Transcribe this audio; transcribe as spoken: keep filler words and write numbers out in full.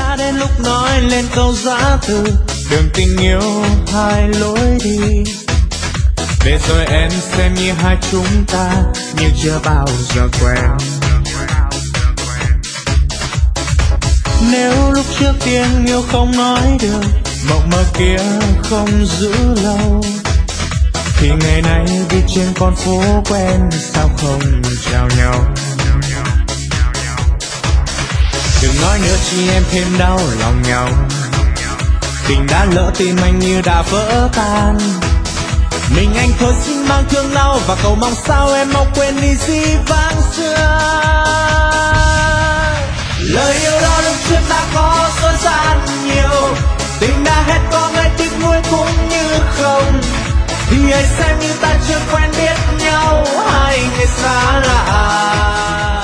đã đến lúc nói lên câu giã từ, đường tình yêu hai lối đi. Để rồi em xem như hai chúng ta như chưa bao giờ quen. Nếu lúc trước tiếng yêu không nói được, mộng mơ kia không giữ lâu, thì ngày nay đi trên con phố quen sao không chào nhau. Đừng nói nữa chi em thêm đau lòng nhau, tình đã lỡ tim anh như đã vỡ tan. Mình anh thôi xin mang thương đau và cầu mong sao em mau quên đi dĩ vãng xưa. Lời yêu đó lúc trước đã có dối gian nhiều, tình đã hết có ngay tiếc nuối cũng như không. Thì hãy xem như ta chưa quen biết nhau, hai người xa lạ.